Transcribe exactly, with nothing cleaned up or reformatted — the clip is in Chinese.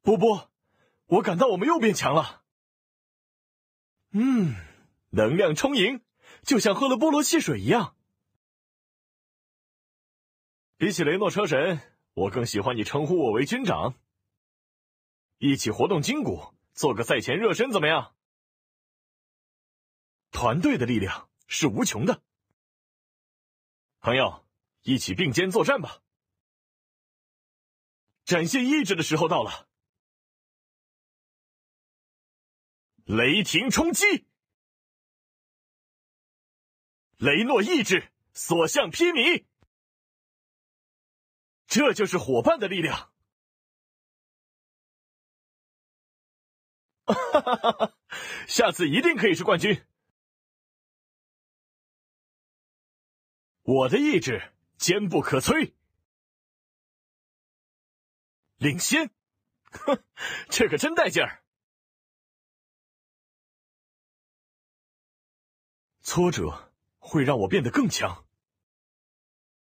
波波，我感到我们又变强了。嗯，能量充盈，就像喝了菠萝汽水一样。比起雷诺车神，我更喜欢你称呼我为军长。一起活动筋骨，做个赛前热身怎么样？团队的力量是无穷的。朋友，一起并肩作战吧！展现意志的时候到了。雷霆冲击！雷诺意志，所向披靡！这就是伙伴的力量。哈哈哈哈！下次一定可以是冠军。我的意志坚不可摧。领先，哼，这可真带劲儿。挫折会让我变得更强。